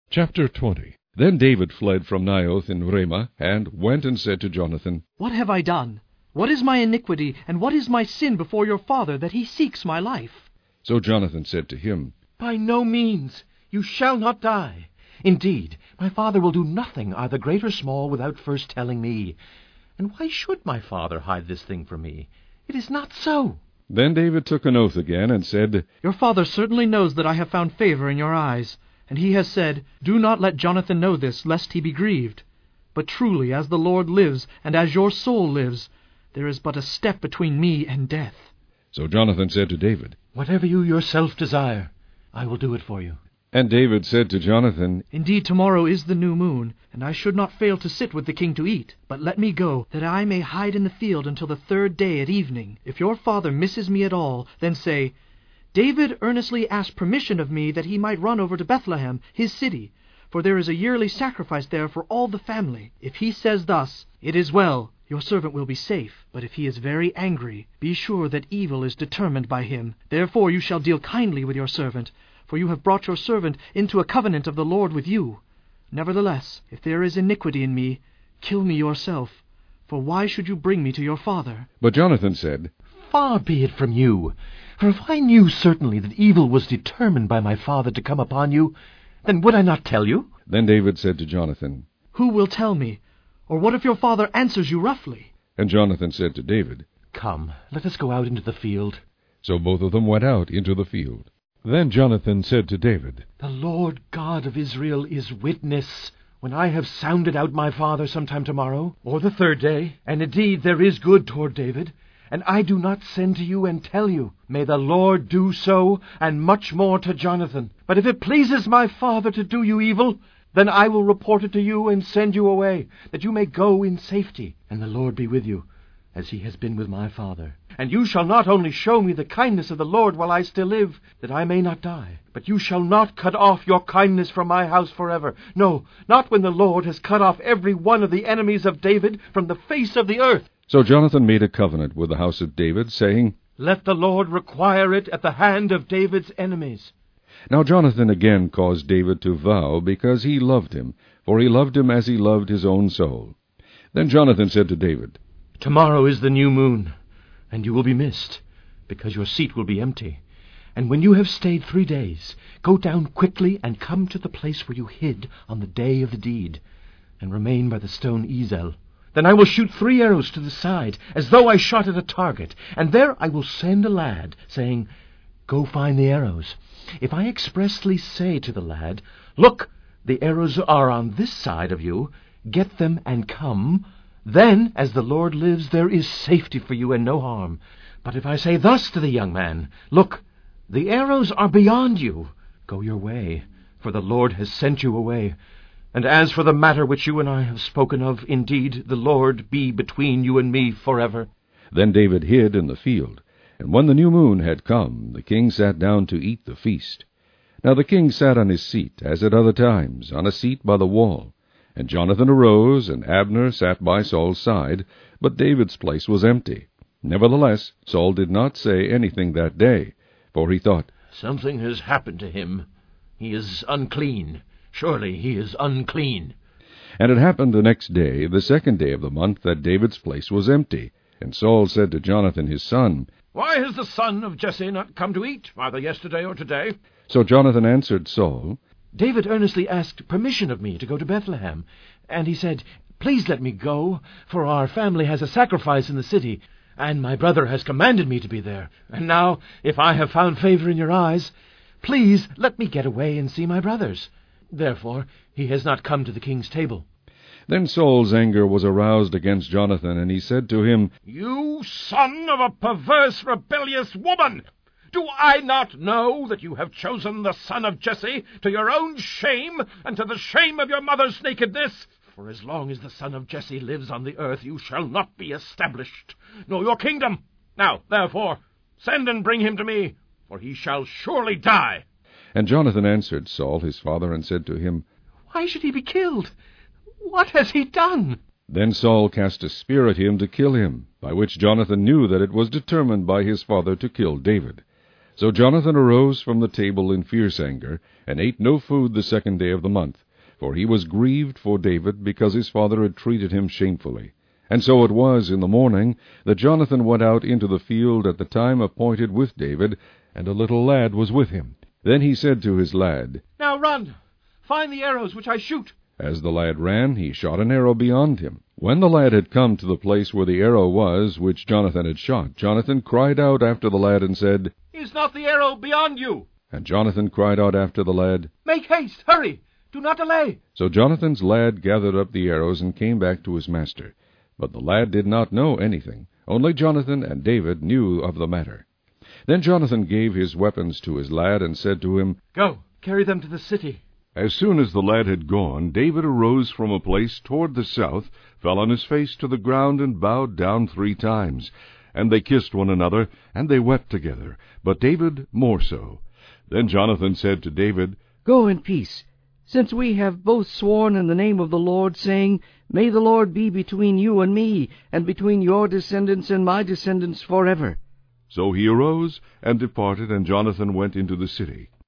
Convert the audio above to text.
Chapter 20. Then David fled from Naioth in Ramah, and went and said to Jonathan, What have I done? What is my iniquity, and what is my sin before your father, that he seeks my life? So Jonathan said to him, By no means. You shall not die. Indeed, my father will do nothing, either great or small, without first telling me. And why should my father hide this thing from me? It is not so. Then David took an oath again, and said, Your father certainly knows that I have found favor in your eyes. And he has said, Do not let Jonathan know this, lest he be grieved. But truly, as the Lord lives, and as your soul lives, there is but a step between me and death. So Jonathan said to David, Whatever you yourself desire, I will do it for you. And David said to Jonathan, Indeed, tomorrow is the new moon, and I should not fail to sit with the king to eat. But let me go, that I may hide in the field until the third day at evening. If your father misses me at all, then say, David earnestly asked permission of me that he might run over to Bethlehem, his city, for there is a yearly sacrifice there for all the family. If he says thus, It is well, your servant will be safe. But if he is very angry, be sure that evil is determined by him. Therefore you shall deal kindly with your servant, for you have brought your servant into a covenant of the Lord with you. Nevertheless, if there is iniquity in me, kill me yourself, for why should you bring me to your father? But Jonathan said, Far be it from you. For if I knew certainly that evil was determined by my father to come upon you, then would I not tell you? Then David said to Jonathan, Who will tell me? Or what if your father answers you roughly? And Jonathan said to David, Come, let us go out into the field. So both of them went out into the field. Then Jonathan said to David, The Lord God of Israel is witness, when I have sounded out my father sometime tomorrow, or the third day, and indeed there is good toward David, and I do not send to you and tell you, May the Lord do so, and much more to Jonathan. But if it pleases my father to do you evil, then I will report it to you and send you away, that you may go in safety, and the Lord be with you, as he has been with my father. And you shall not only show me the kindness of the Lord while I still live, that I may not die, but you shall not cut off your kindness from my house forever. No, not when the Lord has cut off every one of the enemies of David from the face of the earth. So Jonathan made a covenant with the house of David, saying, Let the Lord require it at the hand of David's enemies. Now Jonathan again caused David to vow, because he loved him, for he loved him as he loved his own soul. Then Jonathan said to David, Tomorrow is the new moon, and you will be missed, because your seat will be empty. And when you have stayed 3 days, go down quickly and come to the place where you hid on the day of the deed, and remain by the stone Ezel. Then I will shoot 3 arrows to the side, as though I shot at a target, and there I will send a lad, saying, Go find the arrows. If I expressly say to the lad, Look, the arrows are on this side of you, get them and come, then, as the Lord lives, there is safety for you and no harm. But if I say thus to the young man, Look, the arrows are beyond you, go your way, for the Lord has sent you away. And as for the matter which you and I have spoken of, indeed, the Lord be between you and me forever. Then David hid in the field. And when the new moon had come, the king sat down to eat the feast. Now the king sat on his seat, as at other times, on a seat by the wall. And Jonathan arose, and Abner sat by Saul's side, but David's place was empty. Nevertheless, Saul did not say anything that day, for he thought, Something has happened to him. He is unclean. Surely he is unclean. And it happened the next day, the 2nd day of the month, that David's place was empty. And Saul said to Jonathan his son, Why has the son of Jesse not come to eat, either yesterday or today? So Jonathan answered Saul, David earnestly asked permission of me to go to Bethlehem, and he said, Please let me go, for our family has a sacrifice in the city, and my brother has commanded me to be there. And now, if I have found favor in your eyes, please let me get away and see my brothers. Therefore he has not come to the king's table. Then Saul's anger was aroused against Jonathan, and he said to him, You son of a perverse, rebellious woman! Do I not know that you have chosen the son of Jesse to your own shame and to the shame of your mother's nakedness? For as long as the son of Jesse lives on the earth, you shall not be established, nor your kingdom. Now, therefore, send and bring him to me, for he shall surely die. And Jonathan answered Saul his father, and said to him, Why should he be killed? What has he done? Then Saul cast a spear at him to kill him, by which Jonathan knew that it was determined by his father to kill David. So Jonathan arose from the table in fierce anger, and ate no food the 2nd day of the month, for he was grieved for David, because his father had treated him shamefully. And so it was in the morning that Jonathan went out into the field at the time appointed with David, and a little lad was with him. Then he said to his lad, Now run! Find the arrows which I shoot. As the lad ran, he shot an arrow beyond him. When the lad had come to the place where the arrow was which Jonathan had shot, Jonathan cried out after the lad and said, Is not the arrow beyond you? And Jonathan cried out after the lad, Make haste! Hurry! Do not delay! So Jonathan's lad gathered up the arrows and came back to his master. But the lad did not know anything. Only Jonathan and David knew of the matter. Then Jonathan gave his weapons to his lad and said to him, Go, carry them to the city. As soon as the lad had gone, David arose from a place toward the south, fell on his face to the ground, and bowed down 3 times. And they kissed one another, and they wept together, but David more so. Then Jonathan said to David, Go in peace, since we have both sworn in the name of the Lord, saying, May the Lord be between you and me, and between your descendants and my descendants forever. So he arose and departed, and Jonathan went into the city.